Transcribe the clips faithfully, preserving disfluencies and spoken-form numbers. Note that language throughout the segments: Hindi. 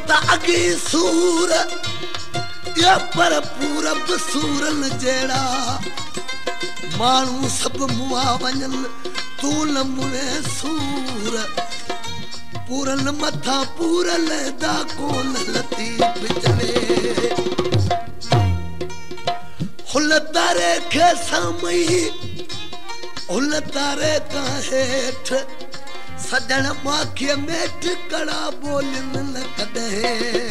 त अगी सूर या पर पूरब सूरन जेड़ा मानू सब मुआ वञन तू न मुए सूर पूरन मथा पूरल दा कोन लतीफ चले हुल तारे के सामई हुल तारे का हेठ सजन माखिया मेट कड़ा बोलन न कदे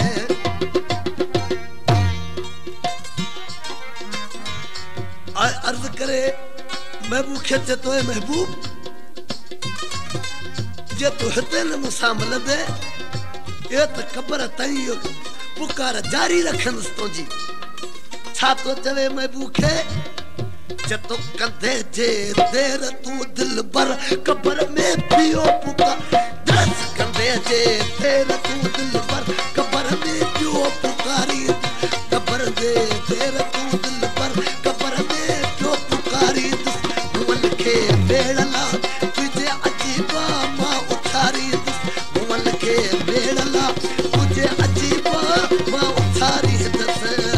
अर्ज करे महबूब खेचे तो महबूब जे तू हिते न मुसा मिलंदे ये त ख़बर तई पुकार जारी रखंदस तुंहिंजी छा तो चवे महबूब खे जतो कंधे जे देर तू दिल भर कबर में पियो पुकार दस कंधे जे देर तू दिल भर कबर में पियो पुकारी कबर दे देर तू दिल भर कबर में पियो पुकारी मुअल के बेड़ला तुझे अजीबा मां उठारी मुअल के बेड़ला तुझे अजीबा मां उठारी दस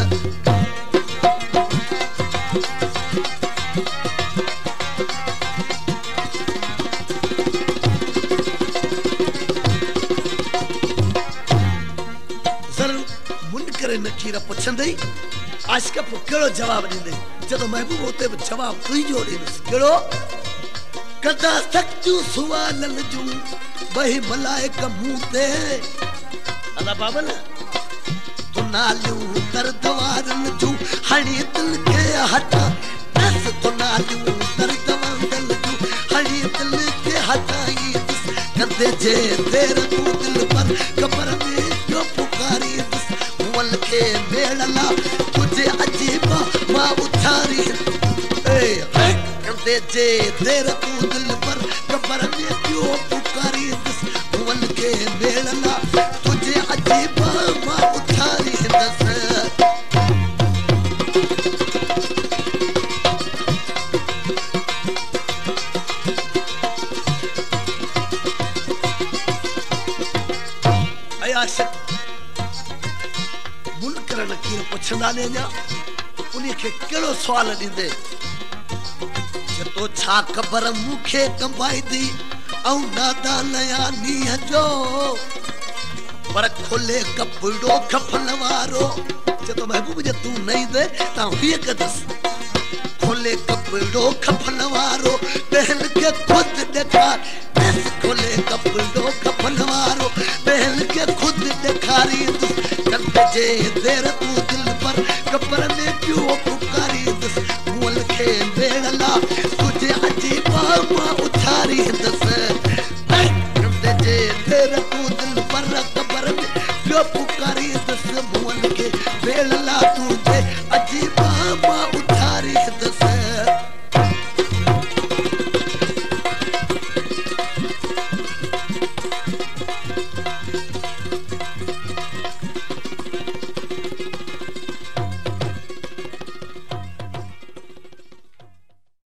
नकीर पुछंदई आशिक पो केड़ो जवाब दींदे जदो महबूब होते जवाब तू ही जो दींदस केड़ो कदा सच्चू सवालन जू वही मलाइक मुंह ते अला बाबल तू नालियूं दर्दवारन जू हणी दिल के हटा दस तू नालियूं दर्दवारन जू हणी दिल के हटाई कंधे जे देर तू दिल पर कबर में जो पुकारी मुअल के बेड़ला तुझे अजीबा मां उठारी ए कंधे जे देर तू दिल पर कबर में क्यों पुकारी मुअल के बेड़ला तुझे अजीबा मां उठारी दस आशिक नकीर पुछंदा ने जा उन्हीं के केड़ो सवाल दींदे जतो छा खबर मुखे कंबाई दी औ नादा नया नी जो पर खोले कपड़ो खफन वारो जतो महबूब जे तू नहीं दे ता हिय कदस खोले कपड़ो खफन वारो पहन के खुद दिखार बस खोले कपड़ो खफन वारो पहन के खुद दिखारी कंधे जे देर तू दिल पर कबर में क्यों पुकारी मुअल के बेड़ला तुझे अजीबा मां उठारी